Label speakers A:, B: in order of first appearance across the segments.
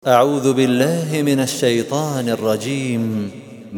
A: أعوذ بالله من الشيطان الرجيم.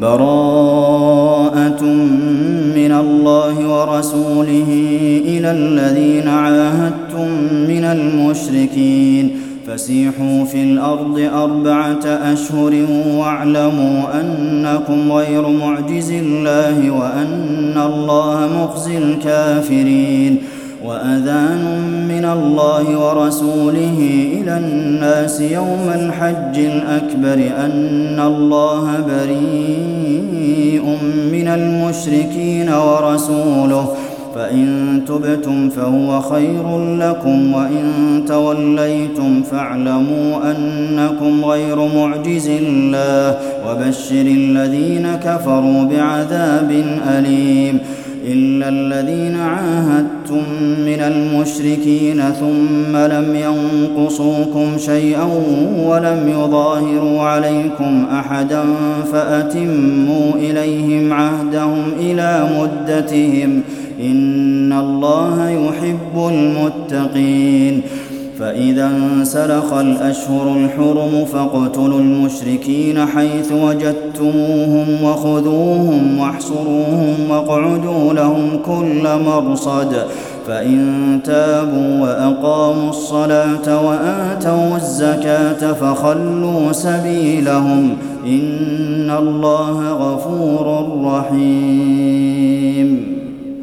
B: براءة من الله ورسوله إلى الذين عاهدتم من المشركين فسيحوا في الأرض 4 أشهر واعلموا أنكم غير معجز الله وأن الله مخزي الكافرين. وأذان من الله ورسوله إلى الناس يوم الحج الأكبر أن الله بريء من المشركين ورسوله فإن تبتم فهو خير لكم وإن توليتم فاعلموا أنكم غير معجز الله وبشر الذين كفروا بعذاب أليم. إلا الذين عاهدتم من المشركين ثم لم ينقصوكم شيئا ولم يظاهروا عليكم أحدا فأتموا إليهم عهدهم إلى مدتهم إن الله يحب المتقين. فإذا انسلخ الأشهر الحرم فاقتلوا المشركين حيث وجدتموهم وخذوهم واحصروهم واقعدوا لهم كل مرصد فإن تابوا وأقاموا الصلاة وآتوا الزكاة فخلوا سبيلهم إن الله غفور رحيم.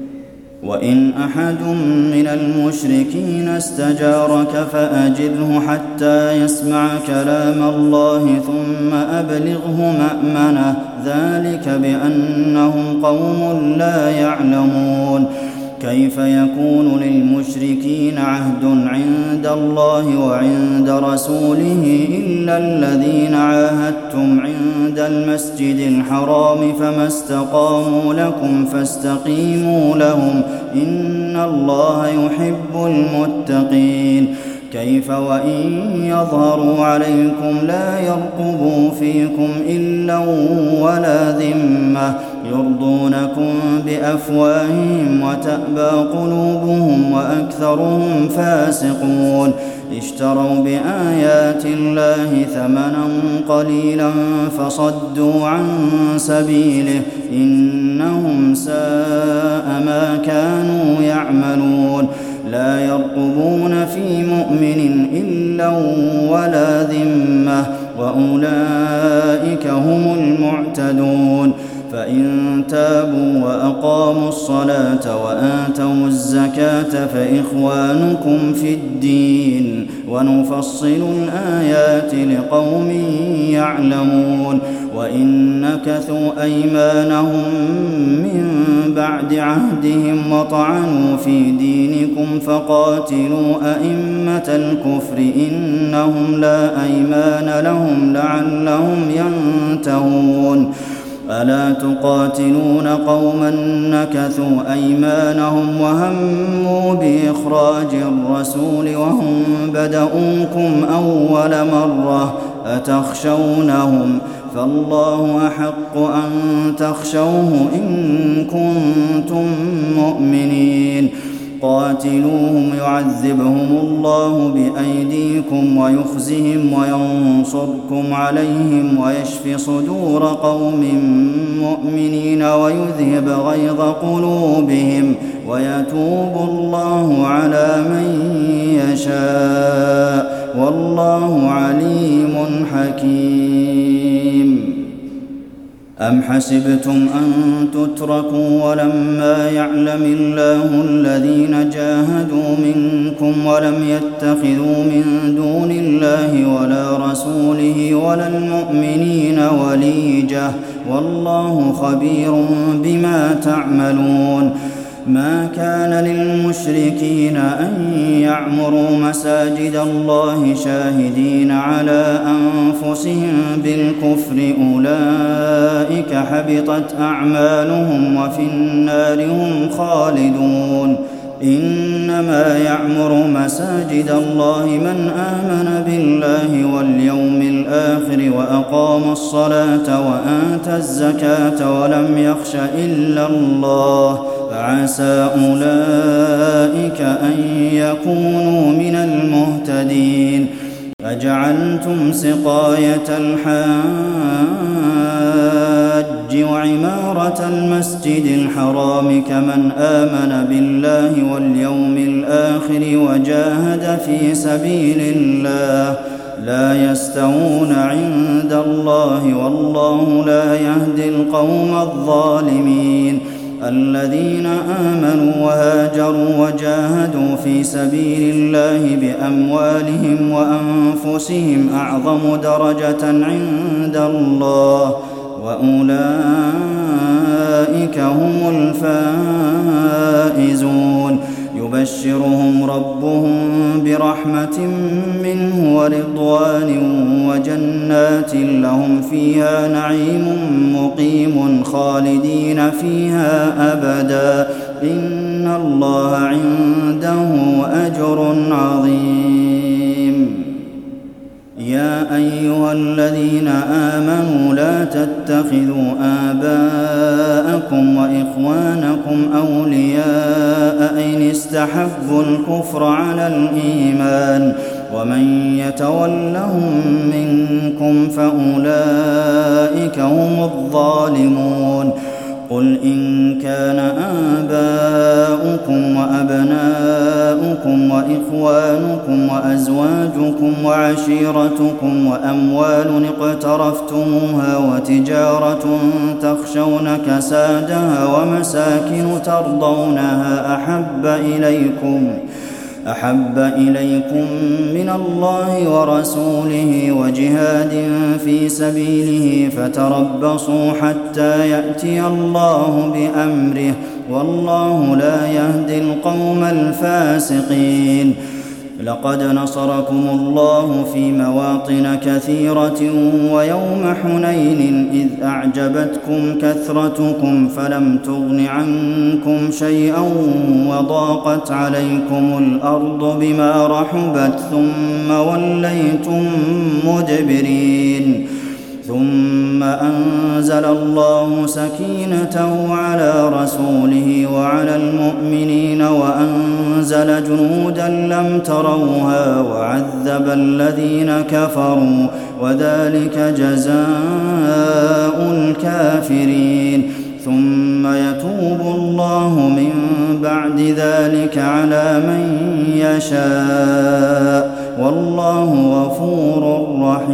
B: وإن أحد من المشركين استجارك فأجره حتى يسمع كلام الله ثم أبلغه مأمنه ذلك بأنهم قوم لا يعلمون. كيف يكون للمشركين عهد عند الله وعند رسوله إلا الذين عاهدتم عند المسجد الحرام فما استقاموا لكم فاستقيموا لهم إن الله يحب المتقين. كيف وإن يظهروا عليكم لا يرقبوا فيكم إلا ولا ذمة يرضونكم بأفواههم وتأبى قلوبهم وأكثرهم فاسقون. اشتروا بآيات الله ثمنا قليلا فصدوا عن سبيله إنهم ساء ما كانوا يعملون. لا يرقبون في مؤمن إلا ولا ذمة وأولئك هم المعتدون. فإن تابوا وأقاموا الصلاة وآتوا الزكاة فإخوانكم في الدين ونفصل الآيات لقوم يعلمون. وإن نكثوا أيمانهم من بعد عهدهم وطعنوا في دينكم فقاتلوا أئمة الكفر إنهم لا أيمان لهم لعلهم ينتهون. ألا تقاتلون قوما نكثوا أيمانهم وهموا بإخراج الرسول وهم بدؤوكم أول مرة أتخشونهم فالله أحق أن تخشوه إن كنتم مؤمنين. قاتلوهم يعذبهم الله بأيديكم ويخزهم وينصركم عليهم ويشف صدور قوم مؤمنين ويذهب غيظ قلوبهم ويتوب الله على من يشاء والله عليم حكيم. أم حسبتم أن تتركوا ولما يعلم الله الذين جاهدوا منكم ولم يتخذوا من دون الله ولا رسوله ولا المؤمنين وليجة والله خبير بما تعملون. ما كان للمشركين أن يعمروا مساجد الله شاهدين على أنفسهم بالكفر أولئك حبطت أعمالهم وفي النار هم خالدون. إنما يعمر مساجد الله من آمن بالله واليوم الآخر وأقام الصلاة وآتى الزكاة ولم يخش إلا الله فعسى أولئك أن يكونوا من المهتدين. أجعلتم سقاية الحاج وعمارة المسجد الحرام كمن آمن بالله واليوم الآخر وجاهد في سبيل الله لا يستوون عند الله والله لا يهدي القوم الظالمين الذين آمنوا وهاجروا وجاهدوا في سبيل الله بأموالهم وأنفسهم أعظم درجة عند الله وأولئك هم الفائزون يبشرهم ربهم برحمة منه ورضوان وجنات لهم فيها نعيم مقيم خالدين فيها أبدا إن الله عنده أجر عظيم يا أيها الذين آمنوا لا تتخذوا آباءكم وإخوانكم أولياء إن استحبوا الكفر على الإيمان ومن يتولهم منكم فأولئك هم الظالمون قل إن كان آباؤكم وأبناؤكم وإخوانكم وأزواجكم وعشيرتكم وأموال اقترفتموها وتجارة تخشون كسادها ومساكن ترضونها أحب إليكم من الله ورسوله وجهاد في سبيله فتربصوا حتى يأتي الله بأمره والله لا يهدي القوم الفاسقين لقد نصركم الله في مواطن كثيرة ويوم حنين إذ أعجبتكم كثرتكم فلم تغن عنكم شيئا وضاقت عليكم الأرض بما رحبت ثم وليتم مدبرين ثم أنزل الله سكينته على رسوله وعلى المؤمنين وأنزل جنودا لم تروها وعذب الذين كفروا وذلك جزاء الكافرين ثم يتوب الله من بعد ذلك على من يشاء والله غفور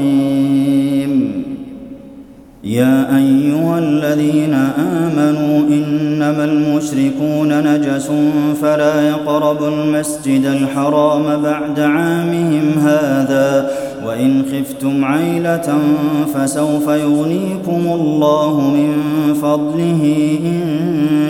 B: رحيم يا أيها الذين آمنوا إنما المشركون نجس فلا يقربوا المسجد الحرام بعد عامهم هذا وإن خفتم عيلة فسوف يغنيكم الله من فضله إن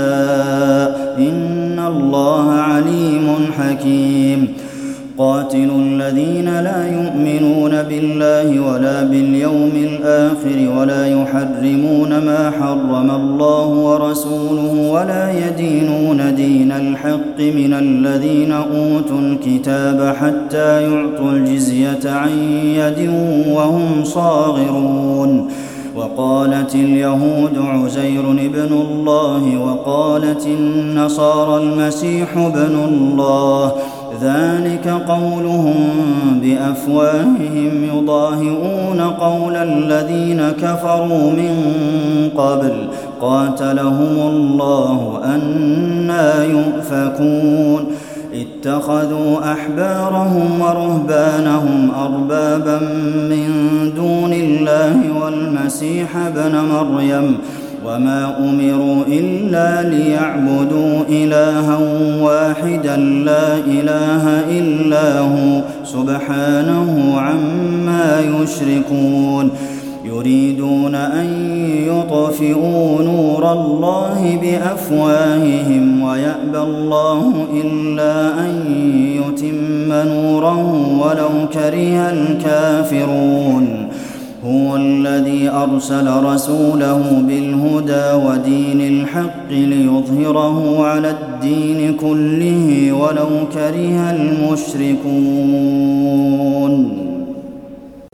B: شاء إن الله عليم حكيم قاتلوا الذين لا يؤمنون بالله ولا باليوم الآخر ولا يحرمون ما حرم الله ورسوله ولا يدينون دين الحق من الذين أوتوا الكتاب حتى يعطوا الجزية عن يد وهم صاغرون وقالت اليهود عزير ابن الله وقالت النصارى المسيح ابن الله ذلك قولهم بأفواههم يضاهئون قول الذين كفروا من قبل قاتلهم الله أنى يؤفكون اتخذوا أحبارهم ورهبانهم أربابا من دون الله والمسيح ابن مريم وما أمروا إلا ليعبدوا إلها واحدا لا إله إلا هو سبحانه عما يشركون يريدون أن يطفئوا نور الله بأفواههم ويأبى الله إلا أن يتم نوره ولو كره الكافرون هو الذي أرسل رسوله بالهدى ودين الحق ليظهره على الدين كله ولو كره المشركون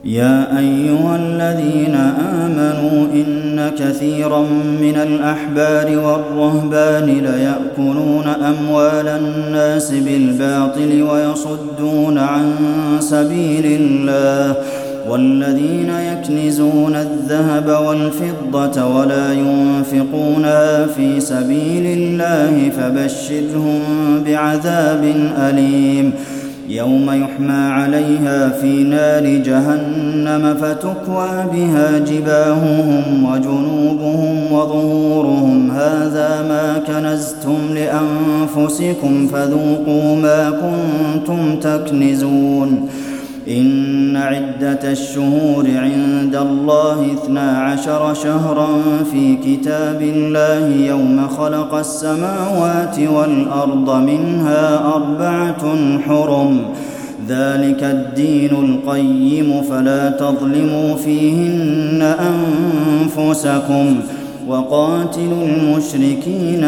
B: يا أيها الذين آمنوا إن كثيرا من الأحبار والرهبان ليأكلون أموال الناس بالباطل ويصدون عن سبيل الله والذين يكنزون الذهب والفضة ولا ينفقونها في سبيل الله فبشرهم بعذاب أليم يوم يحمى عليها في نار جهنم فتكوى بها جباههم وجنوبهم وظهورهم هذا ما كنزتم لأنفسكم فذوقوا ما كنتم تكنزون إن عدة الشهور عند الله 12 شهرا في كتاب الله يوم خلق السماوات والأرض منها 4 حرم ذلك الدين القيم فلا تظلموا فيهن أنفسكم وقاتلوا المشركين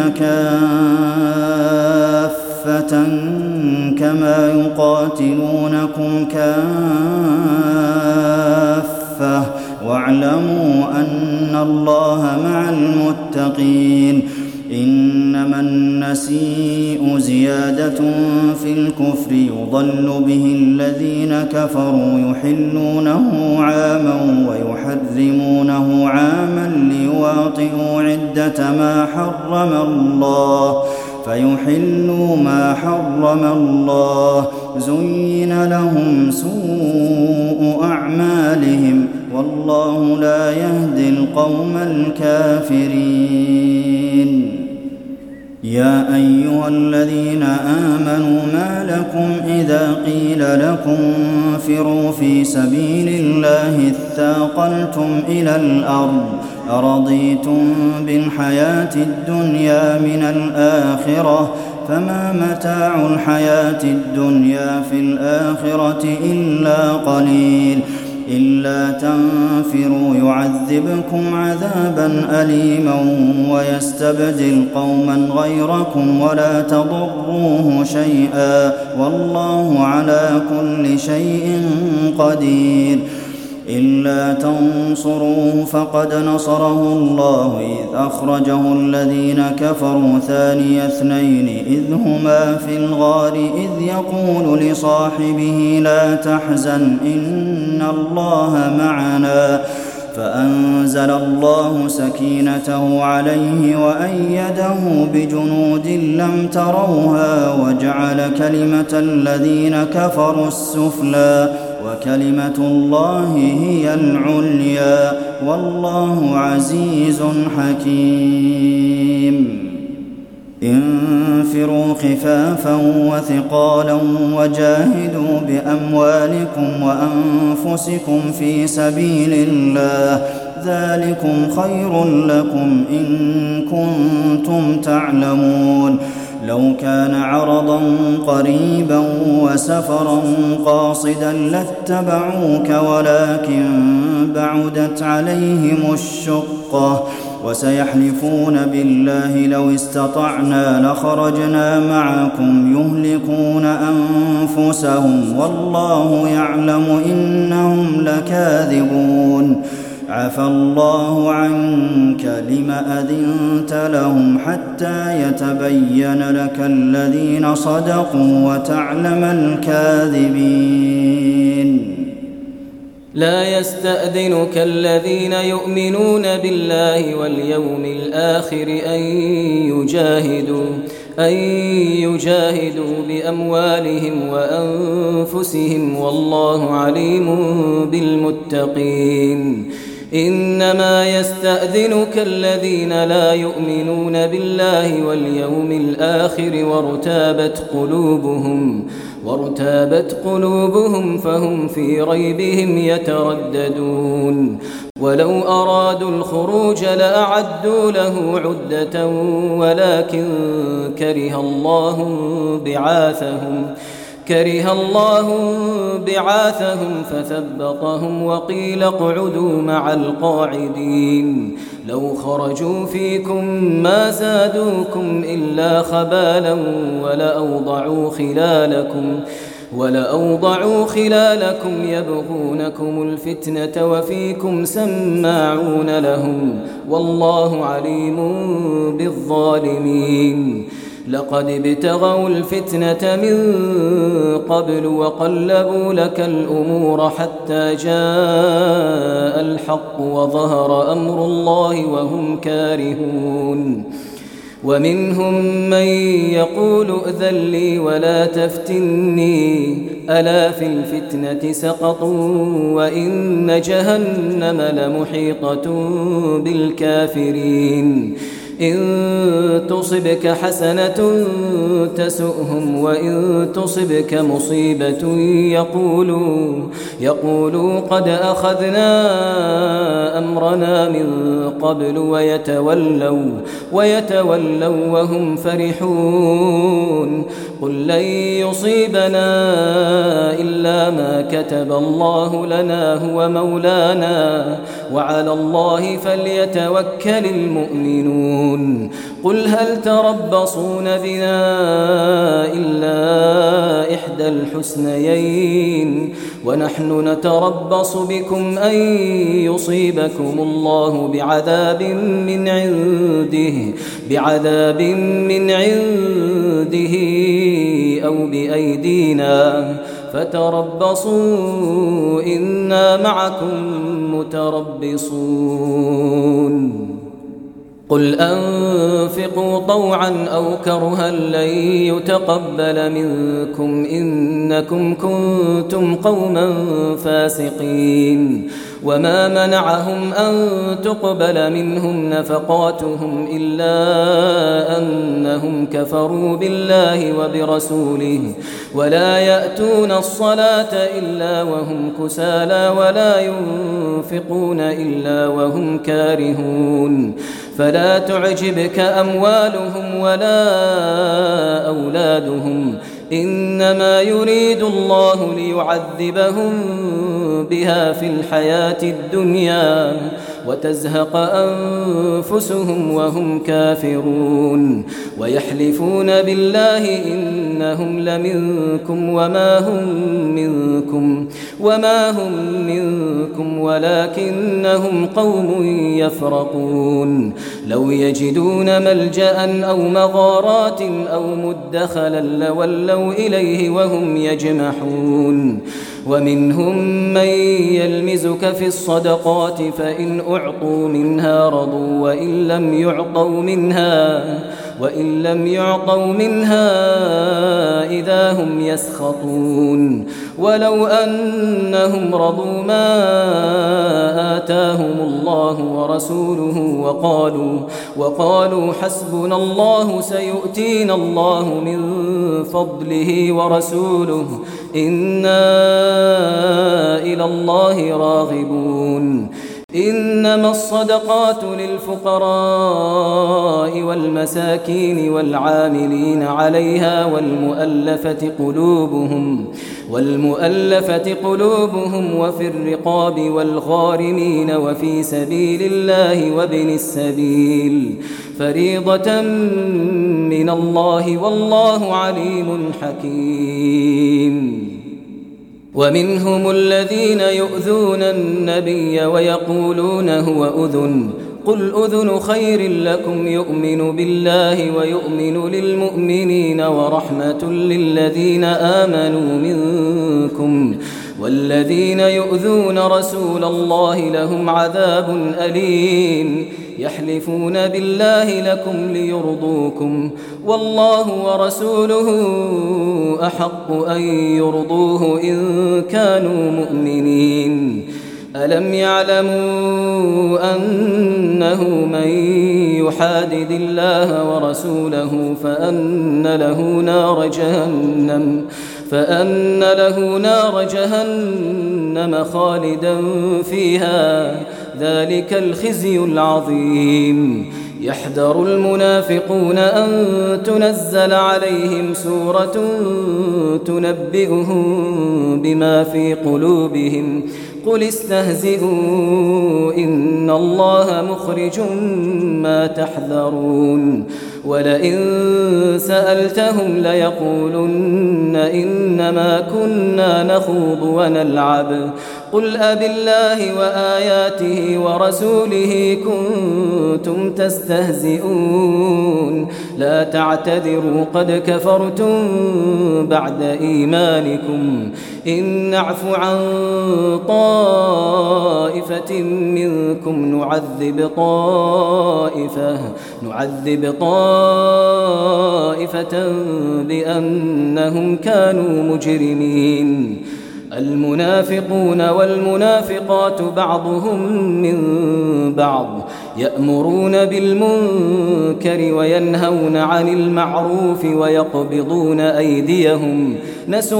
B: كافة كما يقاتلونكم كافة واعلموا أن الله مع المتقين إنما النسيء زيادة في الكفر يضل به الذين كفروا يحلونه عاما ويحرمونه عاما ليواطئوا عدة ما حرم الله فيحلوا ما حرم الله زين لهم سوء أعمالهم والله لا يهدي القوم الكافرين يا أيها الذين آمنوا ما لكم إذا قيل لكم انفروا في سبيل الله اثاقلتم إلى الأرض أرضيتم بالحياة الدنيا من الآخرة فما متاع الحياة الدنيا في الآخرة إلا قليل إلا تنفروا يعذبكم عذابا أليما ويستبدل قوما غيركم ولا تضروه شيئا والله على كل شيء قدير إلا تنصروه فقد نصره الله إذ أخرجه الذين كفروا ثاني اثنين إذ هما في الغار إذ يقول لصاحبه لا تحزن إن الله معنا فأنزل الله سكينته عليه وأيده بجنود لم تروها وجعل كلمة الذين كفروا السفلى وكلمة الله هي العليا والله عزيز حكيم انفروا خفافا وثقالا وجاهدوا بأموالكم وأنفسكم في سبيل الله ذلكم خير لكم إن كنتم تعلمون لو كان عرضا قريبا وسفرا قاصدا لاتبعوك ولكن بعدت عليهم الشقة وسيحلفون بالله لو استطعنا لخرجنا معكم يهلكون أنفسهم والله يعلم إنهم لكاذبون عفى الله عنك لم أذنت لهم حتى يتبين لك الذين صدقوا وتعلم الكاذبين
C: لا يستأذنك الذين يؤمنون بالله واليوم الآخر أن يجاهدوا بأموالهم وأنفسهم والله عليم بالمتقين إنما يستأذنك الذين لا يؤمنون بالله واليوم الآخر وارتابت قلوبهم فهم في ريبهم يترددون ولو أرادوا الخروج لأعدوا له عدة ولكن كره الله بعاثهم فثبطهم وقيل اقعدوا مع القاعدين لو خرجوا فيكم ما زادوكم إلا خبالا ولأوضعوا خلالكم يبغونكم الفتنة وفيكم سماعون لهم والله عليم بالظالمين. لقد ابتغوا الفتنة من قبل وقلبوا لك الأمور حتى جاء الحق وظهر أمر الله وهم كارهون. ومنهم من يقول ائذن لي ولا تفتني ألا في الفتنة سقطوا وإن جهنم لمحيطة بالكافرين. إن تصبك حسنة تسؤهم وإن تصبك مصيبة يقولوا قد أخذنا أمرنا من قبل ويتولوا وهم فرحون. قل لن يصيبنا إلا ما كتب الله لنا هو مولانا وعلى الله فليتوكل المؤمنون. قل هل تربصون بنا إلا إحدى الحسنيين ونحن نتربص بكم أن يصيبكم الله بعذاب من عنده أو بأيدينا فتربصوا إنا معكم متربصون. قل أنفقوا طوعا أو كرها لن يتقبل منكم إنكم كنتم قوما فاسقين. وما منعهم أن تقبل منهم نفقاتهم إلا أنهم كفروا بالله وبرسوله ولا يأتون الصلاة إلا وهم كسالى ولا ينفقون إلا وهم كارهون. فلا تعجبك أموالهم ولا أولادهم إنما يريد الله ليعذبهم بها في الحياة الدنيا وتزهق أنفسهم وهم كافرون. ويحلفون بالله إنهم لمنكم وما هم منكم ولكنهم قوم يفرقون. لو يجدون ملجأ أو مغارات أو مدخلا لولوا إليه وهم يجمحون. ومنهم من يلمزك في الصدقات فإن أعطوا منها رضوا وإن لم يعطوا منها إذا هم يسخطون. ولو أنهم رضوا ما آتاهم الله ورسوله وقالوا حسبنا الله سيؤتينا الله من فضله ورسوله إنا إلى الله راغبون. إنما الصدقات للفقراء والمساكين والعاملين عليها والمؤلفة قلوبهم وفي الرقاب والغارمين وفي سبيل الله وابن السبيل فريضة من الله والله عليم حكيم. ومنهم الذين يؤذون النبي ويقولون هو أذن قل أذن خير لكم يؤمن بالله ويؤمن للمؤمنين ورحمة للذين آمنوا منكم والذين يؤذون رسول الله لهم عذاب أليم. يحلفون بالله لكم ليرضوكم والله ورسوله أحق أن يرضوه إن كانوا مؤمنين. ألم يعلموا أنه من يحادد الله ورسوله فأن له نار جهنم خالدا فيها ذلك الخزي العظيم. يحذر المنافقون أن تنزل عليهم سورة تنبئهم قل استهزئوا إن الله مخرج ما تحذرون ولئن سألتهم ليقولن إنما كنا نخوض ونلعب قل أبالله وآياته ورسوله كنتم تستهزئون لا تعتذروا قد كفرتم بعد إيمانكم إن نعف عن طائفة منكم نعذب طائفة بأنهم كانوا مجرمين المنافقون والمنافقات بعضهم من بعض يأمرون بالمنكر وينهون عن المعروف ويقبضون أيديهم نسوا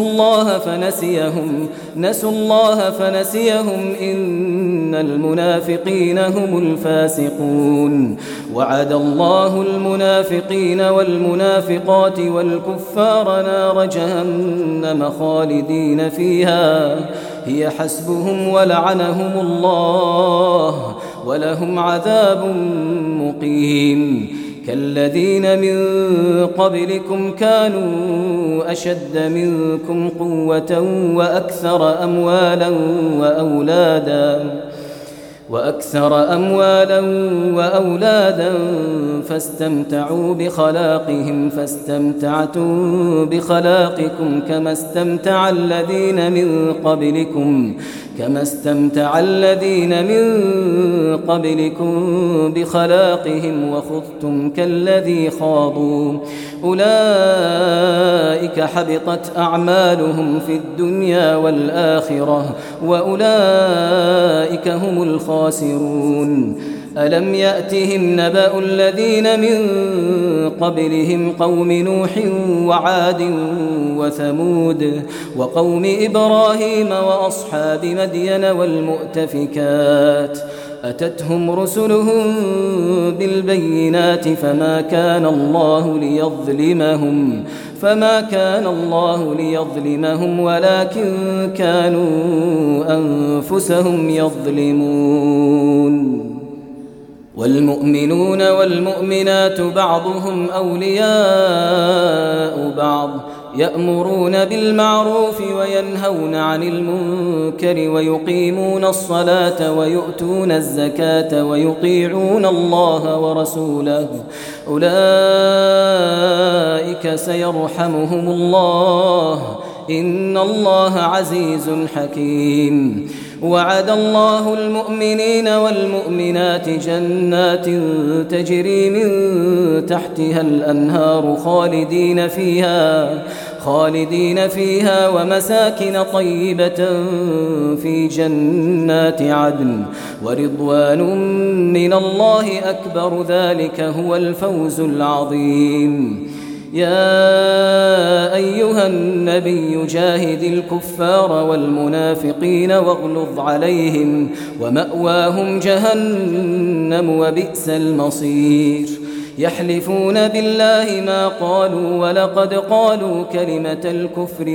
C: الله فنسيهم إن المنافقين هم الفاسقون وعد الله المنافقين والمنافقات والكفار نار جهنم خالدين فيها هي حسبهم ولعنهم الله ولهم عذاب مقيم كالذين من قبلكم كانوا أشد منكم قوة وأكثر أموالا وأولادا فاستمتعوا بخلاقهم فاستمتعتم بخلاقكم كما استمتع الذين من قبلكم بخلاقهم وخضتم كالذي خاضوا أولئك حبطت أعمالهم في الدنيا والآخرة وأولئك هم الخاسرون ألم يأتهم نبأ الذين من قبلهم قوم نوح وعاد وثمود وقوم إبراهيم وأصحاب مدين والمؤتفكات أتتهم رسلهم بالبينات فما كان الله ليظلمهم ولكن كانوا أنفسهم يظلمون والمؤمنون والمؤمنات بعضهم أولياء بعض يأمرون بالمعروف وينهون عن المنكر ويقيمون الصلاة ويؤتون الزكاة ويطيعون الله ورسوله أولئك سيرحمهم الله إن الله عزيز حكيم وعد الله المؤمنين والمؤمنات جنات تجري من تحتها الأنهار خالدين فيها ومساكن طيبة في جنات عدن ورضوان من الله أكبر ذلك هو الفوز العظيم يا أيها النبي جاهد الكفار والمنافقين واغلظ عليهم ومأواهم جهنم وبئس المصير يحلفون بالله ما قالوا ولقد قالوا كلمة الكفر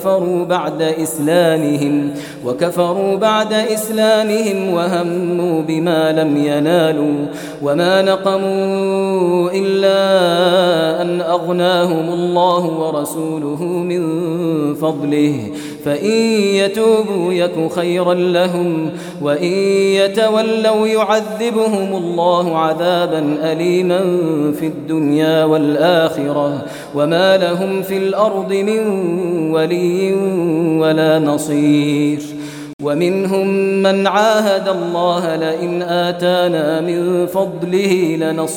C: وكفروا بعد إسلامهم وهموا بما لم ينالوا وما نقموا إلا أن أغناهم الله ورسوله من فضله فإن يتوبوا يك خيرا لهم وإن يتولوا يعذبهم الله عذابا أليما في الدنيا والآخرة وما لهم في الأرض من ولي ولا نصير ومنهم من عاهد الله لئن آتانا من فضله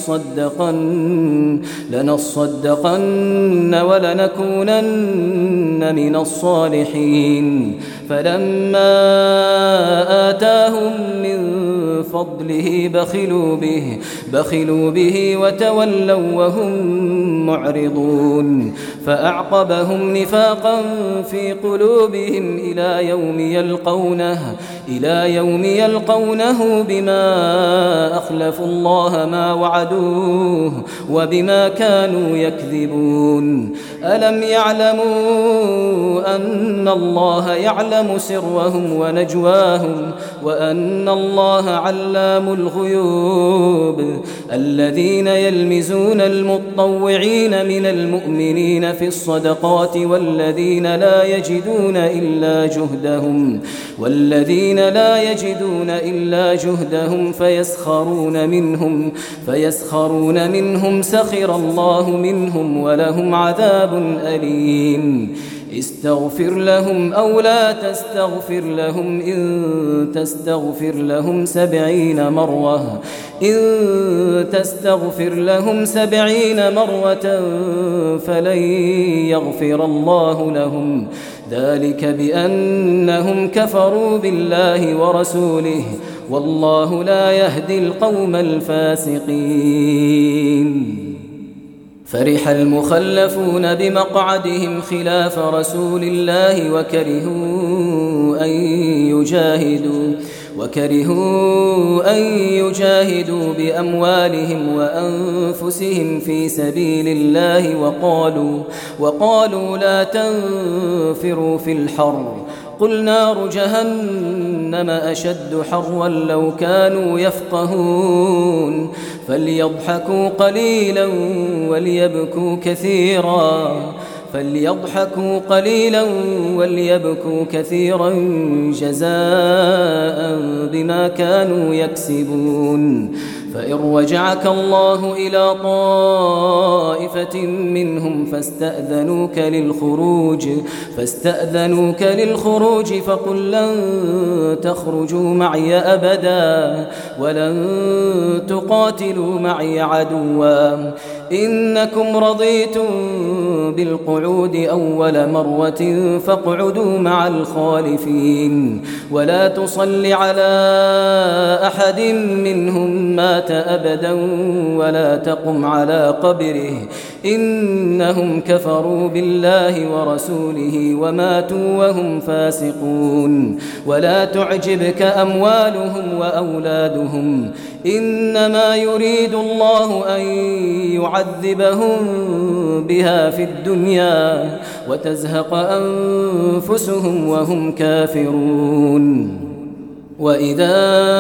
C: لنصدقن ولنكونن من الصالحين فلما آتاهم من فضله بخلوا به وتولوا وهم معرضون فأعقبهم نفاقا في قلوبهم إلى يوم إلى يوم يلقونه بما أخلفوا الله ما وعدوه وبما كانوا يكذبون. ألم يعلموا أن الله يعلم سرهم ونجواهم وأن الله علام الغيوب. الذين يلمزون المطوعين من المؤمنين في الصدقات والذين لا يجدون إلا جهدهم فيسخرون منهم سخر الله منهم ولهم عذاب أليم. استغفر لهم أو لا تستغفر لهم إن تستغفر لهم 70 مرة فلن يغفر الله لهم، ذلك بأنهم كفروا بالله ورسوله والله لا يهدي القوم الفاسقين. فرح المخلفون بمقعدهم خلاف رسول الله وكرهوا أن يجاهدوا بأموالهم وأنفسهم في سبيل الله وقالوا لا تنفروا في الحر قل نار جهنم أشد حرا لو كانوا يفقهون. فليضحكوا قليلا وليبكوا كثيرا جزاء بما كانوا يكسبون. فإن رجعك الله إلى طائفة منهم فاستأذنوك للخروج فقل لن تخرجوا معي أبدا ولن تقاتلوا معي عدوا إنكم رضيتم بالقعود أول مرة فاقعدوا مع الخالفين ولا تصل على أحد منهم مات أبدا ولا تقم على قبره إنهم كفروا بالله ورسوله وماتوا وهم فاسقون. ولا تعجبك أموالهم وأولادهم إنما يريد الله أن يعذبهم بها في الدنيا وتزهق أنفسهم وهم كافرون. وإذا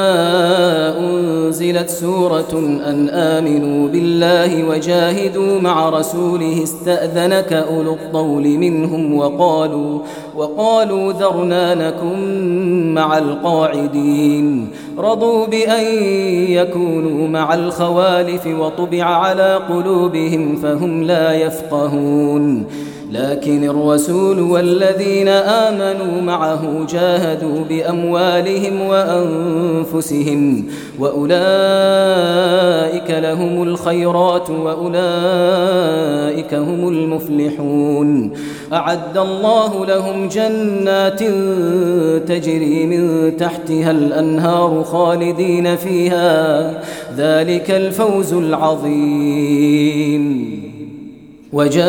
C: أنزلت سورة أن آمنوا بالله وجاهدوا مع رسوله استأذنك أولو الطول منهم وقالوا ذرنا نكن مع القاعدين رضوا بأن يكونوا مع الخوالف وطبع على قلوبهم فهم لا يفقهون. لكن الرسول والذين آمنوا معه جاهدوا بأموالهم وأنفسهم وأولئك لهم الخيرات وأولئك هم المفلحون. أعد الله لهم جنات تجري من تحتها الأنهار خالدين فيها ذلك الفوز العظيم. وجاء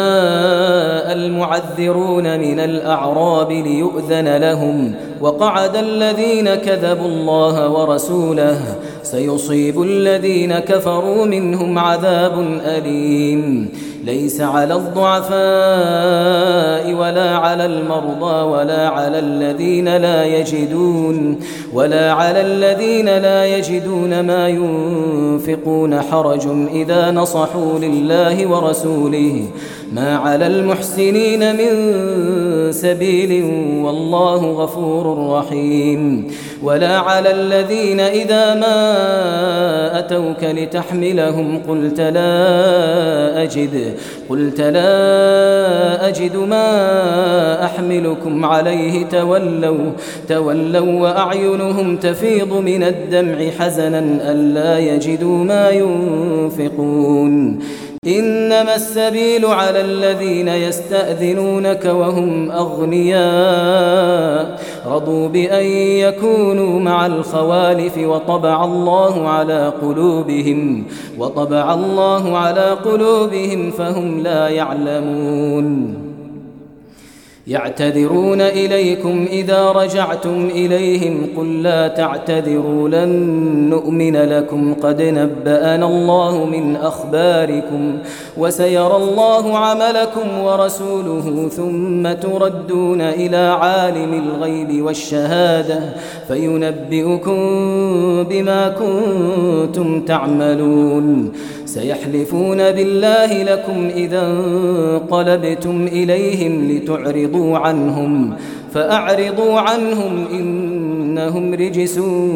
C: المعذرون من الأعراب ليؤذن لهم وقعد الذين كذبوا الله ورسوله سيصيب الذين كفروا منهم عذاب أليم. ليس على الضعفاء ولا على المرضى ولا على الذين لا يجدون ما ينفقون حرج إذا نصحوا لله ورسوله ما على المحسنين من سبيل والله غفور رحيم. ولا على الذين إذا ما أتوك لتحملهم قلت لا أجد ما أحملكم عليه تولوا وأعينهم تفيض من الدمع حزنا ألا يجدوا ما ينفقون. إنما السبيل على الذين يستأذنونك وهم أغنياء رضوا بأن يكونوا مع الخوالف وطبع الله على قلوبهم فهم لا يعلمون. يعتذرون إليكم إذا رجعتم إليهم قل لا تعتذروا لن نؤمن لكم قد نبأنا الله من أخباركم وسيرى الله عملكم ورسوله ثم تردون إلى عالم الغيب والشهادة فينبئكم بما كنتم تعملون سيحلفون بالله لكم إذا انقلبتم إليهم لتعرضوا عنهم فأعرضوا عنهم إنهم رجس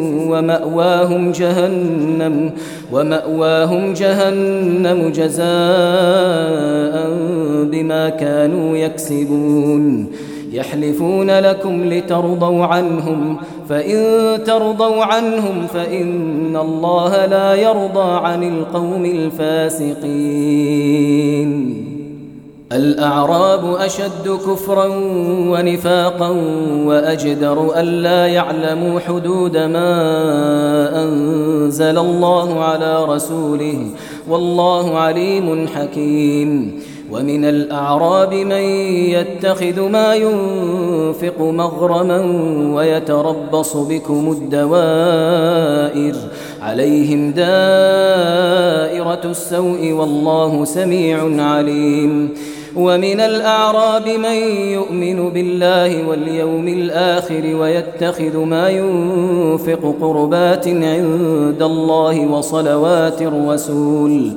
C: ومأواهم جهنم جزاء بما كانوا يكسبون يحلفون لكم لترضوا عنهم فإن ترضوا عنهم فإن الله لا يرضى عن القوم الفاسقين الأعراب أشد كفرا ونفاقا وأجدر ألا يعلموا حدود ما أنزل الله على رسوله والله عليم حكيم ومن الأعراب من يتخذ ما ينفق مغرما ويتربص بكم الدوائر عليهم دائرة السوء والله سميع عليم ومن الأعراب من يؤمن بالله واليوم الآخر ويتخذ ما ينفق قربات عند الله وصلوات الرسول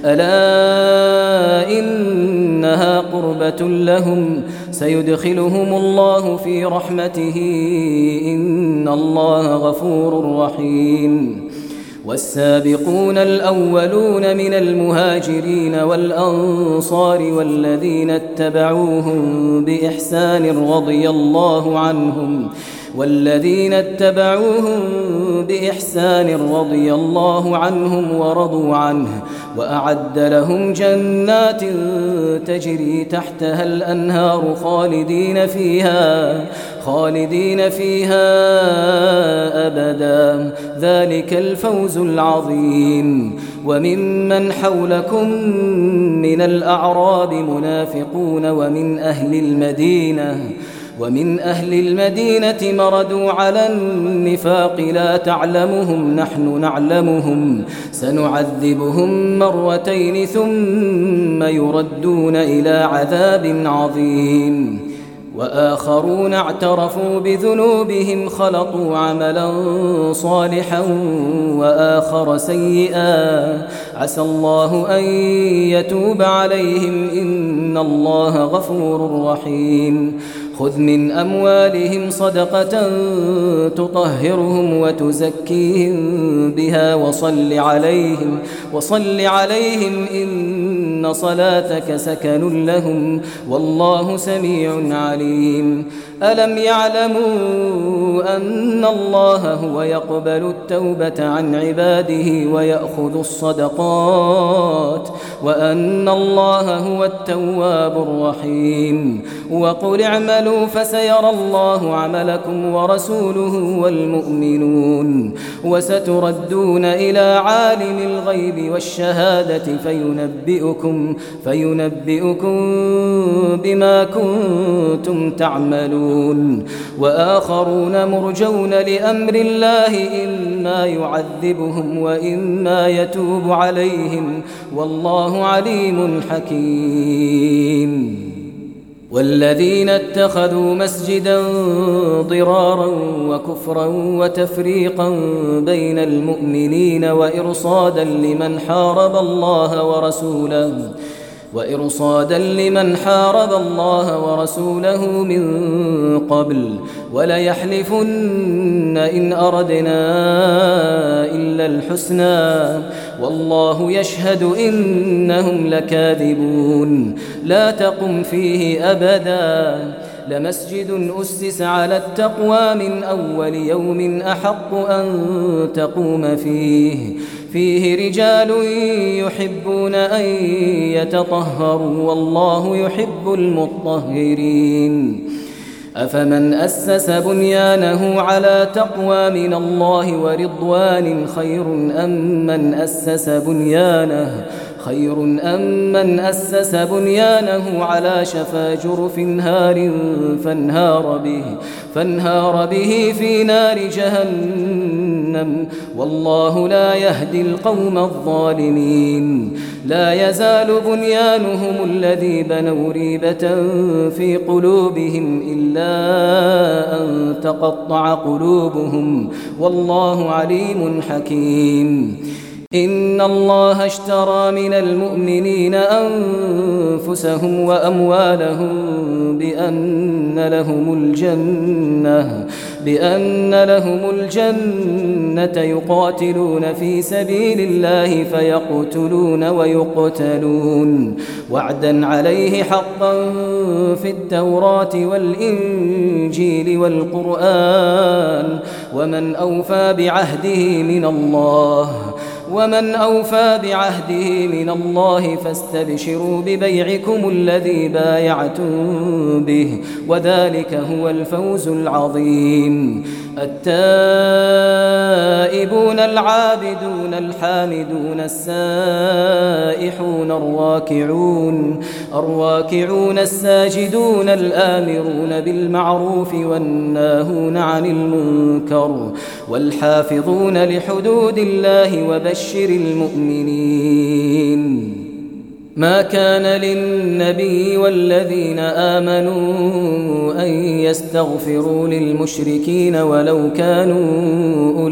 C: ألا إنها قربة لهم سيدخلهم الله في رحمته إن الله غفور رحيم والسابقون الأولون من المهاجرين والأنصار والذين اتبعوهم بإحسان رضي الله عنهم ورضوا عنه وأعد لهم جنات تجري تحتها الأنهار خالدين فيها أبدا ذلك الفوز العظيم وممن حولكم من الأعراب منافقون ومن أهل المدينة مردوا على النفاق لا تعلمهم نحن نعلمهم سنعذبهم مرتين ثم يردون إلى عذاب عظيم وآخرون اعترفوا بذنوبهم خلطوا عملا صالحا وآخر سيئا عسى الله أن يتوب عليهم إن الله غفور رحيم خذ من أموالهم صدقة تطهرهم وتزكيهم بها وصل عليهم إن صلاتك سكن لهم والله سميع عليم ألم يعلموا أن الله هو يقبل التوبة عن عباده ويأخذ الصدقات وأن الله هو التواب الرحيم وقل اعملوا فسيرى الله عملكم ورسوله والمؤمنون وستردون إلى عالم الغيب والشهادة فينبئكم بما كنتم تعملون وآخرون مرجون لأمر الله إما يعذبهم وإما يتوب عليهم والله عليم حكيم والذين اتخذوا مسجدا ضرارا وكفرا وتفريقا بين المؤمنين وإرصادا لمن حارب الله ورسوله من قبل وليحلفن إن أردنا إلا الحسنى والله يشهد إنهم لكاذبون لا تقم فيه أبدا لمسجد أسس على التقوى من أول يوم أحق أن تقوم فيه رجال يحبون أن يتطهروا والله يحب المطهرين أفمن أسس بنيانه على تقوى من الله ورضوان خير أم من أسس خير أم من أسس بنيانه على شفا جرف هار فانهار به في نار جهنم والله لا يهدي القوم الظالمين لا يزال بنيانهم الذي بنوا ريبة في قلوبهم إلا أن تقطع قلوبهم والله عليم حكيم إن الله اشترى من المؤمنين أنفسهم وأموالهم بأن لهم الجنة يقاتلون في سبيل الله فيقتلون ويقتلون وعدا عليه حقا في التوراة والإنجيل والقرآن ومن أوفى بعهده من الله فاستبشروا ببيعكم الذي بايعتم به وذلك هو الفوز العظيم التائبون العابدون الحامدون السائحون الراكعون الساجدون الآمرون بالمعروف والناهون عن المنكر والحافظون لحدود الله وبشر المؤمنين ما كان للنبي والذين آمنوا أن يستغفروا للمشركين ولو كانوا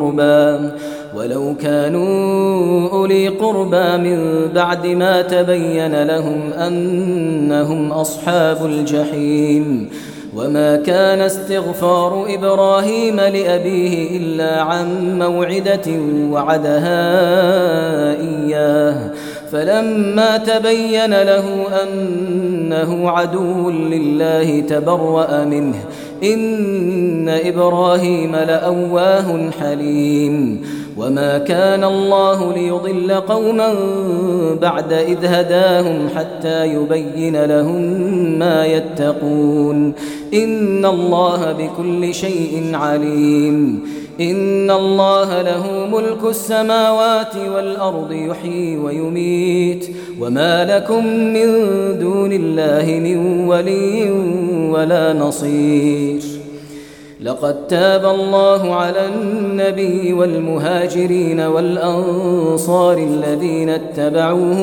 C: أولي قربى من بعد ما تبين لهم أنهم أصحاب الجحيم وما كان استغفار إبراهيم لأبيه إلا عن موعدة وعدها إياه فلما تبين له أنه عدو لله تبرأ منه إن إبراهيم لأواه حليم وما كان الله ليضل قوما بعد إذ هداهم حتى يبين لهم ما يتقون إن الله بكل شيء عليم إن الله له ملك السماوات والأرض يحيي ويميت وما لكم من دون الله من ولي ولا نصير لقد تاب الله على النبي والمهاجرين والأنصار الذين اتبعوه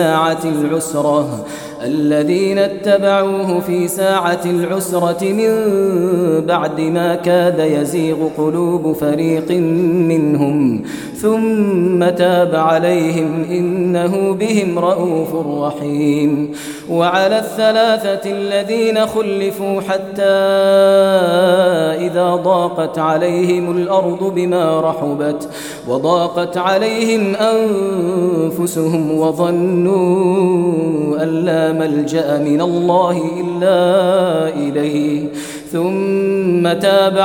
C: في ساعة العسرة من بعد ما كاد يزيغ قلوب فريق منهم ثم تاب عليهم إنه بهم رءوف رحيم وعلى الثلاثة الذين خلفوا حتى إذا ضاقت عليهم الأرض بما رحبت وضاقت عليهم أنفسهم وظنوا أن لا ملجأ من الله إلا إليه ثم تاب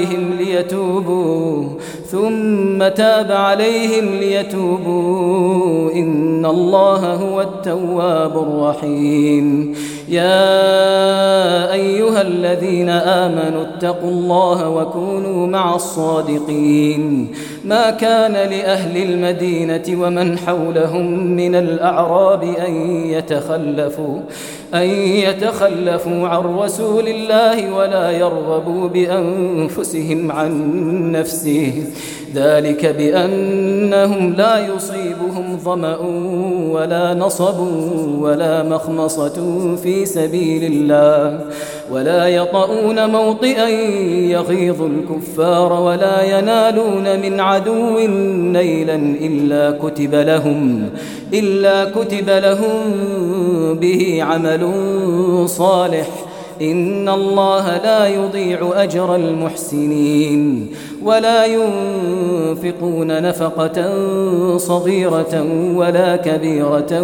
C: عليهم ليتوبوا إن الله هو التواب الرحيم يا أيها الذين آمنوا اتقوا الله وكونوا مع الصادقين ما كان لأهل المدينة ومن حولهم من الأعراب أن يتخلفوا عن رسول الله ولا يرغبوا بأنفسهم عن نفسه ذلك بأنهم لا يصيبهم ظمأ ولا نصب ولا مخمصة في سبيل الله ولا يطؤون موطئا يغيظ الكفار ولا ينالون من عدو نيلا إلا كتب لهم به عمل صالح إن الله لا يضيع أجر المحسنين ولا ينفقون نفقة صغيرة ولا كبيرة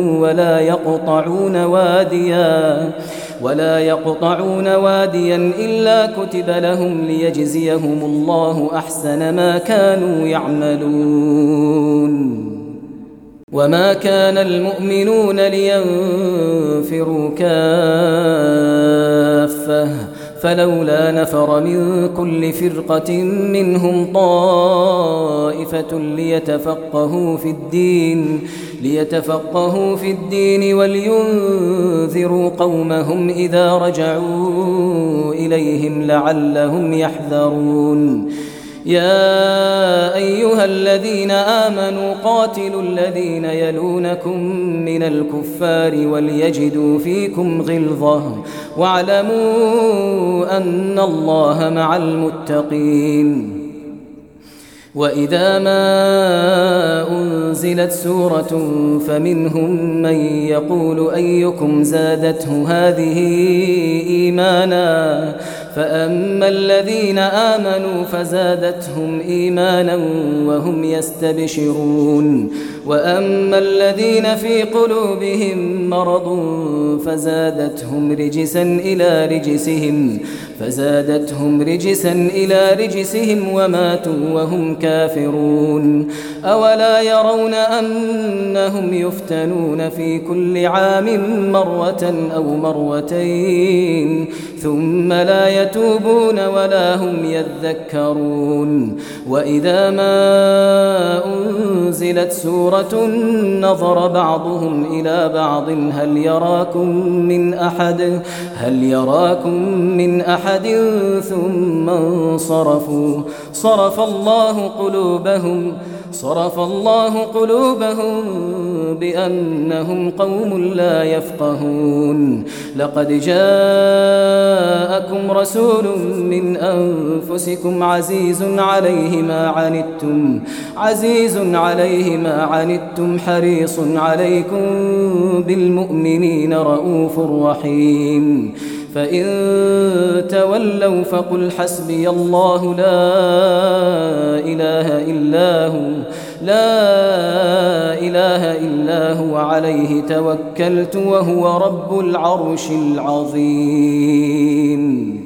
C: ولا يقطعون واديا إلا كتب لهم ليجزيهم الله أحسن ما كانوا يعملون وما كان المؤمنون لينفروا كافة فلولا نفر من كل فرقة منهم طائفة طائفة ليتفقهوا في الدين ولينذروا قومهم إذا رجعوا إليهم لعلهم يحذرون يا أيها الذين آمنوا قاتلوا الذين يلونكم من الكفار وليجدوا فيكم غلظة واعلموا أن الله مع المتقين وإذا ما أنزلت سورة فمنهم من يقول أيكم زادته هذه إيمانا فأما الذين آمنوا فزادتهم إيمانا وهم يستبشرون وأما الذين في قلوبهم مرض فزادتهم رجسا إلى رجسهم وماتوا وهم كافرون أولا يرون أنهم يفتنون في كل عام مرة أو مرتين ثم لا يتوبون ولا هم يذكرون وإذا ما أنزلت سورة نظر بعضهم إلى بعض هل يراكم من أحد ثم انصرفوا صرف الله قلوبهم بأنهم قوم لا يفقهون لقد جاءكم رسول من أنفسكم عزيز عليه ما عنتم حريص عليكم بالمؤمنين رؤوف رحيم فإن تولوا فقل حسبي الله لا إله إلا هو عليه توكلت وهو رب العرش العظيم.